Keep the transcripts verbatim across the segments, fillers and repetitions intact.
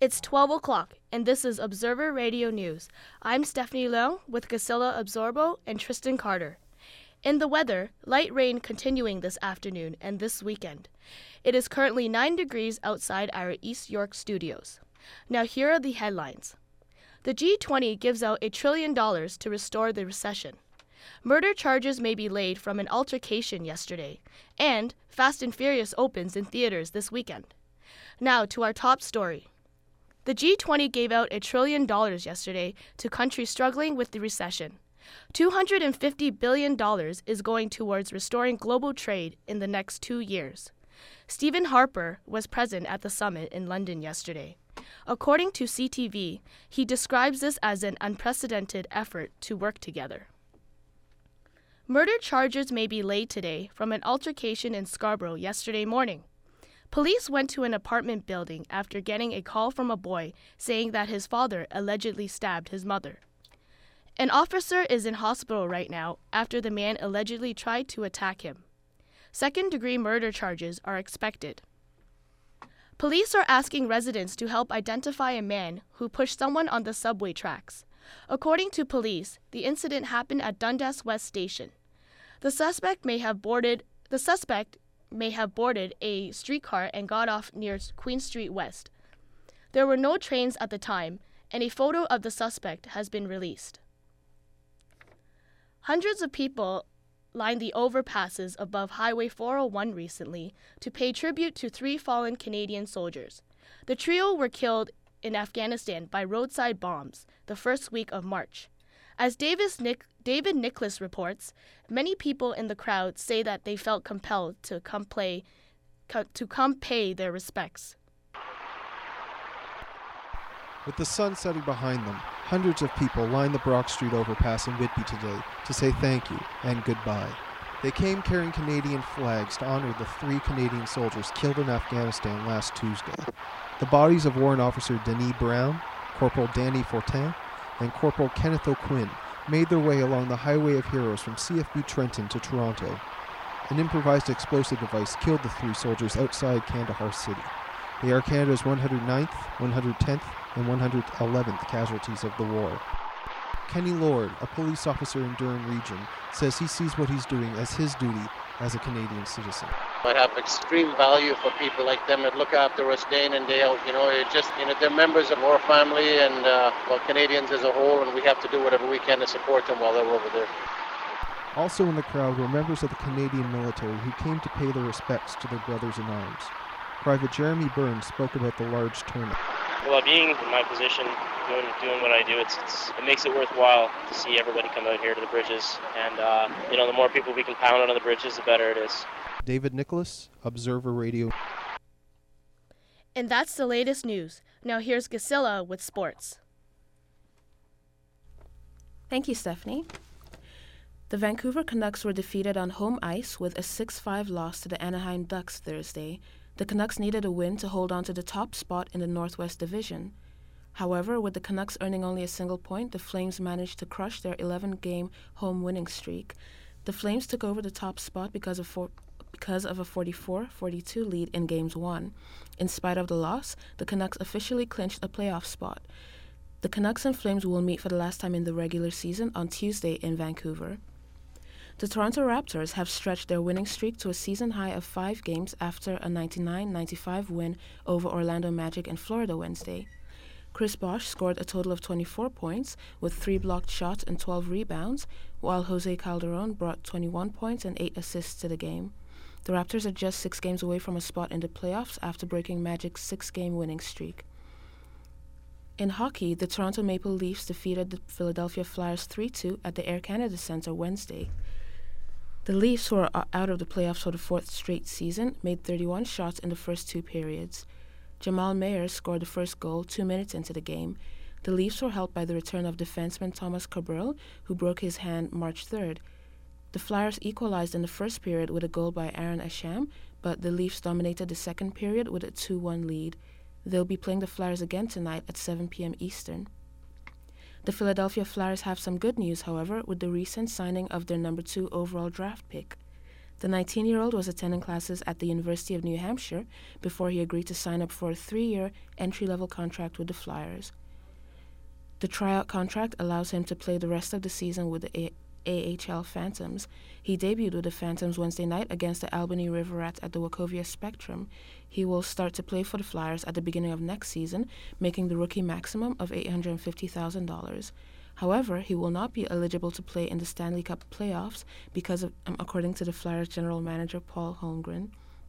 It's twelve o'clock, and this is Observer Radio News. I'm Stephanie Leung with Casilla Absorbo and Tristan Carter. In the weather, light rain continuing this afternoon and this weekend. It is currently nine degrees outside our East York studios. Now here are the headlines. The G twenty gives out a trillion dollars to restore the recession. Murder charges may be laid from an altercation yesterday. And Fast and Furious opens in theaters this weekend. Now to our top story. The G twenty gave out a trillion dollars yesterday to countries struggling with the recession. two hundred fifty billion dollars is going towards restoring global trade in the next two years. Stephen Harper was present at the summit in London yesterday. According to C T V, he describes this as an unprecedented effort to work together. Murder charges may be laid today from an altercation in Scarborough yesterday morning. Police went to an apartment building after getting a call from a boy saying that his father allegedly stabbed his mother. An officer is in hospital right now after the man allegedly tried to attack him. Second-degree murder charges are expected. Police are asking residents to help identify a man who pushed someone on the subway tracks. According to police, the incident happened at Dundas West Station. The suspect may have boarded the suspect may have boarded a streetcar and got off near Queen Street West. There were no trains at the time, and a photo of the suspect has been released. Hundreds of people lined the overpasses above Highway four oh one recently to pay tribute to three fallen Canadian soldiers. The trio were killed in Afghanistan by roadside bombs the first week of March. As Davis Nick, David Nicholas reports, many people in the crowd say that they felt compelled to come play, co- to come pay their respects. With the sun setting behind them, hundreds of people lined the Brock Street overpass in Whitby today to say thank you and goodbye. They came carrying Canadian flags to honor the three Canadian soldiers killed in Afghanistan last Tuesday. The bodies of Warrant Officer Denis Brown, Corporal Danny Fortin, and Corporal Kenneth O'Quinn made their way along the Highway of Heroes from C F B Trenton to Toronto. An improvised explosive device killed the three soldiers outside Kandahar City. They are Canada's one hundred ninth, one hundred tenth, and one hundred eleventh casualties of the war. Kenny Lord, a police officer in Durham Region, says he sees what he's doing as his duty as a Canadian citizen. I have extreme value for people like them that look after us day in and day out. You know, it just, you know, they're members of our family and, uh, well, Canadians as a whole, and we have to do whatever we can to support them while they're over there. Also in the crowd were members of the Canadian military who came to pay their respects to their brothers in arms. Private Jeremy Burns spoke about the large turnout. Well, being in my position, doing doing what I do, it's, it's it makes it worthwhile to see everybody come out here to the bridges. And, uh, you know, the more people we can pound on the bridges, the better it is. David Nicholas, Observer Radio. And that's the latest news. Now here's Gasilla with sports. Thank you, Stephanie. The Vancouver Canucks were defeated on home ice with a six five loss to the Anaheim Ducks Thursday. The Canucks needed a win to hold on to the top spot in the Northwest Division. However, with the Canucks earning only a single point, the Flames managed to crush their eleven-game home winning streak. The Flames took over the top spot because of four, because of a forty-four forty-two lead in Games one. In spite of the loss, the Canucks officially clinched a playoff spot. The Canucks and Flames will meet for the last time in the regular season on Tuesday in Vancouver. The Toronto Raptors have stretched their winning streak to a season high of five games after a ninety-nine ninety-five win over Orlando Magic in Florida Wednesday. Chris Bosh scored a total of twenty-four points with three blocked shots and twelve rebounds, while Jose Calderon brought twenty-one points and eight assists to the game. The Raptors are just six games away from a spot in the playoffs after breaking Magic's six-game winning streak. In hockey, the Toronto Maple Leafs defeated the Philadelphia Flyers three two at the Air Canada Centre Wednesday. The Leafs, who are out of the playoffs for the fourth straight season, made thirty-one shots in the first two periods. Jamal Mayer scored the first goal two minutes into the game. The Leafs were helped by the return of defenseman Thomas Cabral, who broke his hand March third. The Flyers equalized in the first period with a goal by Aaron Asham, but the Leafs dominated the second period with a two one lead. They'll be playing the Flyers again tonight at seven p.m. Eastern. The Philadelphia Flyers have some good news, however, with the recent signing of their number two overall draft pick. The nineteen-year-old was attending classes at the University of New Hampshire before he agreed to sign up for a three-year entry-level contract with the Flyers. The tryout contract allows him to play the rest of the season with the A- AHL Phantoms. He debuted with the Phantoms Wednesday night against the Albany River Rats at the Wachovia Spectrum. He will start to play for the Flyers at the beginning of next season, making the rookie maximum of eight hundred fifty thousand dollars. However, he will not be eligible to play in the Stanley Cup playoffs because of, um, according to the Flyers general manager Paul Holmgren.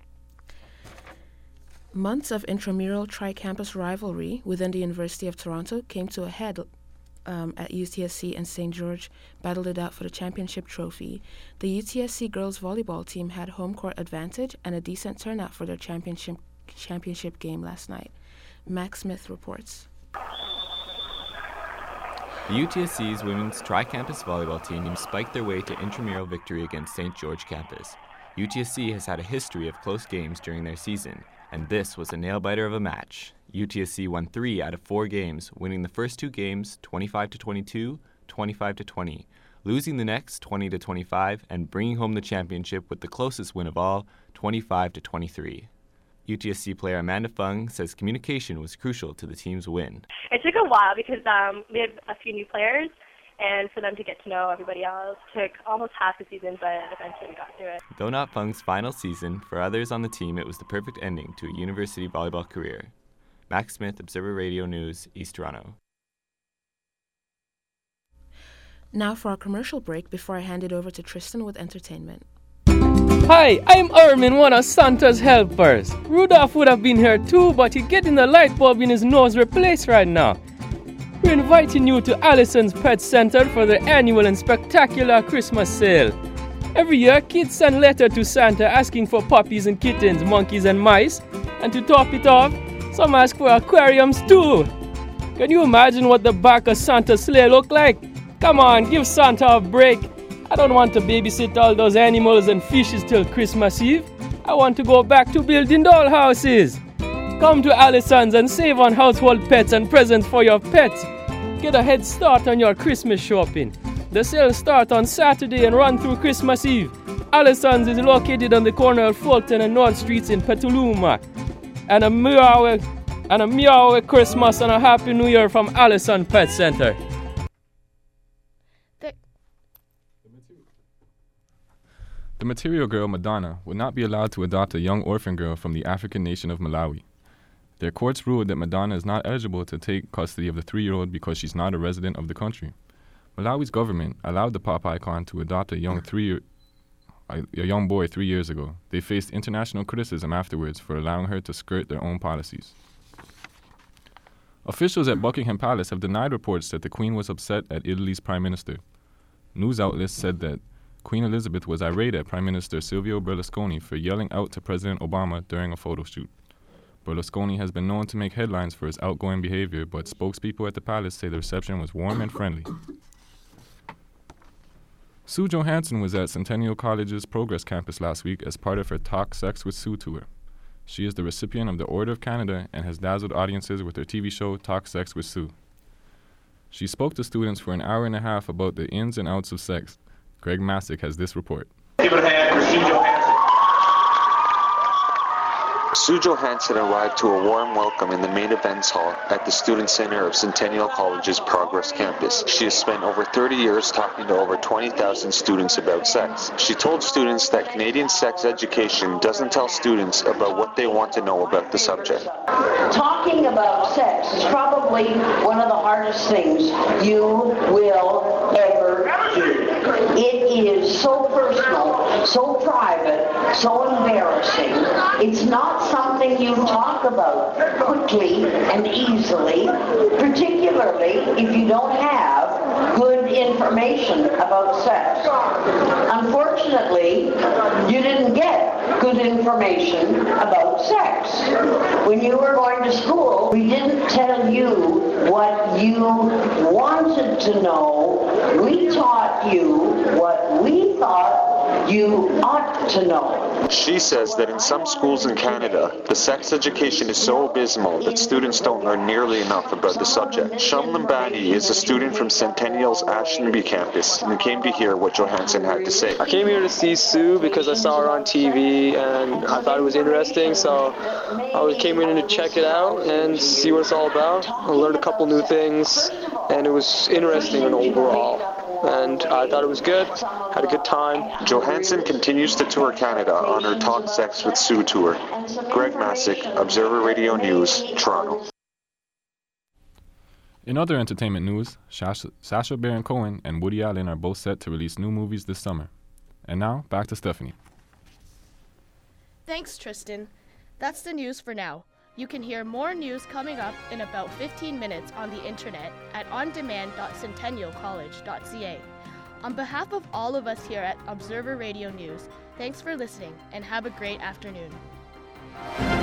Months of intramural tri-campus rivalry within the University of Toronto came to a head um, at U T S C, and Saint George battled it out for the championship trophy. The U T S C girls volleyball team had home court advantage and a decent turnout for their championship championship game last night. Max Smith reports. The U T S C's women's tri-campus volleyball team spiked their way to intramural victory against Saint George campus. U T S C has had a history of close games during their season, and this was a nail-biter of a match. U T S C won three out of four games, winning the first two games twenty-five to twenty-two, twenty-five to twenty, losing the next twenty to twenty-five, and bringing home the championship with the closest win of all, twenty-five to twenty-three. U T S C player Amanda Fung says communication was crucial to the team's win. It took a while because um, we had a few new players, and for them to get to know everybody else took almost half the season, but eventually we got through it. Though not Fung's final season, for others on the team it was the perfect ending to a university volleyball career. Max Smith, Observer Radio News, East Toronto. Now for our commercial break before I hand it over to Tristan with entertainment. Hi, I'm Ermin, one of Santa's helpers. Rudolph would have been here too, but he's getting the light bulb in his nose replaced right now. We're inviting you to Allison's Pet Center for the annual and spectacular Christmas sale. Every year, kids send letters to Santa asking for puppies and kittens, monkeys and mice. And to top it off, some ask for aquariums too. Can you imagine what the back of Santa's sleigh look like? Come on, give Santa a break. I don't want to babysit all those animals and fishes till Christmas Eve. I want to go back to building dollhouses. Come to Allison's and save on household pets and presents for your pets. Get a head start on your Christmas shopping. The sale starts on Saturday and run through Christmas Eve. Allison's is located on the corner of Fulton and North Streets in Petaluma. And a meow and a meow Christmas and a Happy New Year from Allison Pet Center. The material girl Madonna would not be allowed to adopt a young orphan girl from the African nation of Malawi. Their courts ruled that Madonna is not eligible to take custody of the three-year-old because she's not a resident of the country. Malawi's government allowed the pop icon to adopt a young three, a, a young boy three years ago. They faced international criticism afterwards for allowing her to skirt their own policies. Officials at Buckingham Palace have denied reports that the Queen was upset at Italy's Prime Minister. News outlets said that Queen Elizabeth was irate at Prime Minister Silvio Berlusconi for yelling out to President Obama during a photo shoot. Berlusconi has been known to make headlines for his outgoing behavior, but spokespeople at the palace say the reception was warm and friendly. Sue Johansson was at Centennial College's Progress Campus last week as part of her Talk Sex with Sue tour. She is the recipient of the Order of Canada and has dazzled audiences with her T V show Talk Sex with Sue. She spoke to students for an hour and a half about the ins and outs of sex. Greg Masick has this report. Give it a hand for Sue Johansson. Sue Johansson arrived to a warm welcome in the main events hall at the Student Center of Centennial College's Progress Campus. She has spent over thirty years talking to over twenty thousand students about sex. She told students that Canadian sex education doesn't tell students about what they want to know about the subject. Talking about sex is probably one of the hardest things you will ever do. It is so personal, so private, so embarrassing. It's not something you talk about quickly and easily, particularly if you don't have good information about sex. Unfortunately, you didn't get good information about sex. When you were going to school, we didn't tell you what you wanted to know. We taught you what we thought you ought to know. She says that in some schools in Canada, the sex education is so abysmal that students don't learn nearly enough about the subject. Shum Limbani is a student from Centennial's Ashtonby campus and came to hear what Johansson had to say. I came here to see Sue because I saw her on T V and I thought it was interesting, so I came in to check it out and see what it's all about. I learned a couple new things and it was interesting and overall. And I thought it was good, had a good time. Johansson continues to tour Canada on her Talk Sex with Sue tour. Greg Masick, Observer Radio News, Toronto. In other entertainment news, Sacha, Sacha Baron Cohen and Woody Allen are both set to release new movies this summer. And now, back to Stephanie. Thanks, Tristan. That's the news for now. You can hear more news coming up in about fifteen minutes on the internet at on demand dot centennial college dot c a. On behalf of all of us here at Observer Radio News, thanks for listening and have a great afternoon.